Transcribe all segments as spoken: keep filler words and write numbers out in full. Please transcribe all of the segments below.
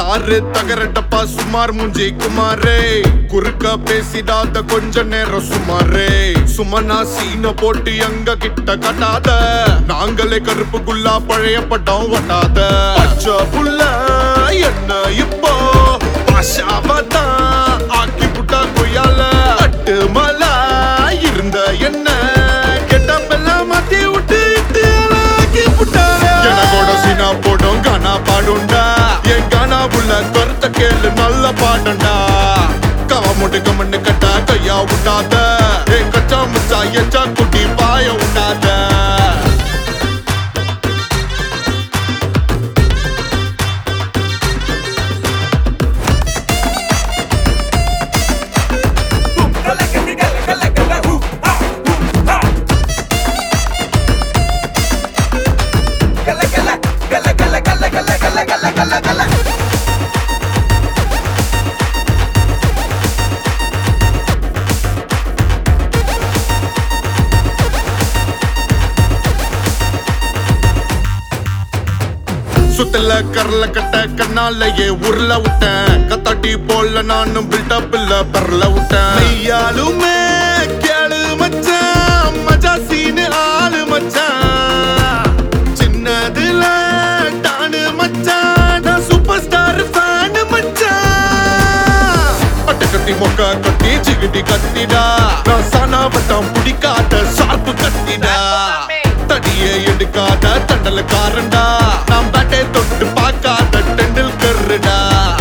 தாரு தகரட்டப்பா சுமார் முஞ்சி குமாரே குறுக்க பேசிடாத கொஞ்ச நேரம் சுமாரே சுமனா சீன போட்டு எங்க கிட்ட கட்டாத நாங்களே கருப்புக்குள்ளா பழைய பட்டம் வட்டாத பச்சை புள்ள என்ன இப்போ பாஷாவதான் ஆக்கி புட்டா கொய்யால அட்டு மலா இருந்த என்ன கெட்டப்பெல்லாம் மாத்தி விட்டு ஆக்கி புட்டால எனக்கோட சீனா போடும் கானா பாடுண்டா என் கானா புள்ள கருத்த கேளு நல்ல பாடண்டா கவ முட்டு கமண்ணு கட்டா கையா விட்டாத ஏ கச்சா முச்சா எச்சா குட்டி பாய விட்டாத சுத்தல கரல கட்ட கண்ணாலேயே உருள விட்டேன் கத்தாட்டி போல நானும் பில்டப் இல்ல பரல விட்டேன் ஐயாலுமே கேளு மச்சான் மஜா சீனு ஆளு மச்சான் சின்னதுல டானு மச்சான் நான் சூப்பர் ஸ்டார் ஃபேன் மச்சான் அட்ட கட்டி மொக்க கட்டி சிகிட்டி கத்திடா நான் சானா வட்டம் பிடிக்காத சார்பு கத்திடா தடியே எடுக்காத தண்டல காரண்டா நாம் பேட்டை தொட்டு பார்க்காத டெண்டில் கருடா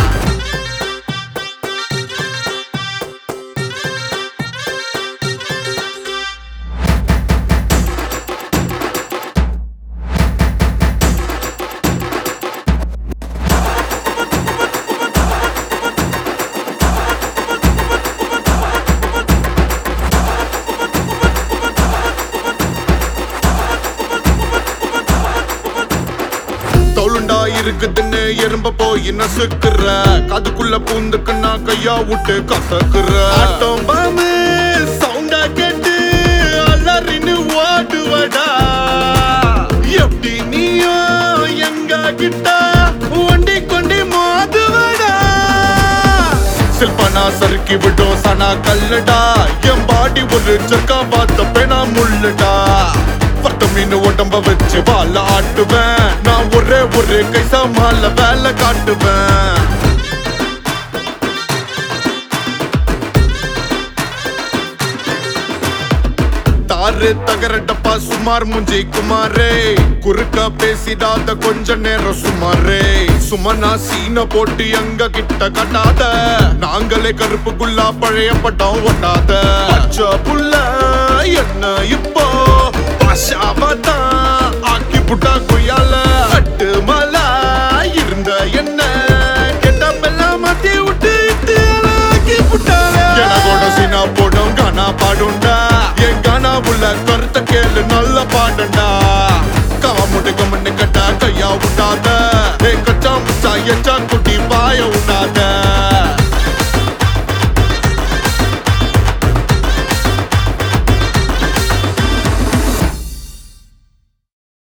தோளுண்டா இருக்குதுன்னு எறும்ப போய் நசுக்குற காதுக்குள்ள பூந்துக்குன்னா கையா விட்டு கசக்குற ஆட்டம் பாமு சவுண்டா கேட்டு அலறின்னு ஓடுவடா எப்படி நீயோ எங்க கிட்ட ஒண்டி கொண்டி மோதுவடா சில்பனா சறுக்கி விடும் சனா கல்லுடா என் பாடி ஒரு சக்கா பார்த்த பெணா முள்ளுடா மீன் உடம்ப வச்சு வாழ ஆட்டுவேன் நான் ஒரே ஒரு கை சமால வேலை காட்டுவேன் தாரு தகரட்டப்பா சுமார் முஞ்சி குமாரே குறுக்க பேசிடாத கொஞ்ச நேரம் சுமாரே சுமனா சீன போட்டு எங்க கிட்ட கட்டாத நாங்களே கருப்புக்குள்ளா பழைய பட்டம் ஒட்டாத பச்சை புள்ள என்ன இப்போ பாஷாவதான் ஆக்கி புட்டா கொய்யால அட்டு மலா இருந்த என்ன கெட்டப்பெல்லாம் மாத்தி விட்டு ஆக்கி புட்டால எனக்கோட சீனா போடும் கானா பாடுண்டா என் கானா புள்ள கருத்த கேளு நல்ல பாடண்டா கவ முட்டு கமண்ணு கட்டா கையா விட்டாத ஏ கச்சா முச்சா எச்சா குட்டி பாய விட்டாத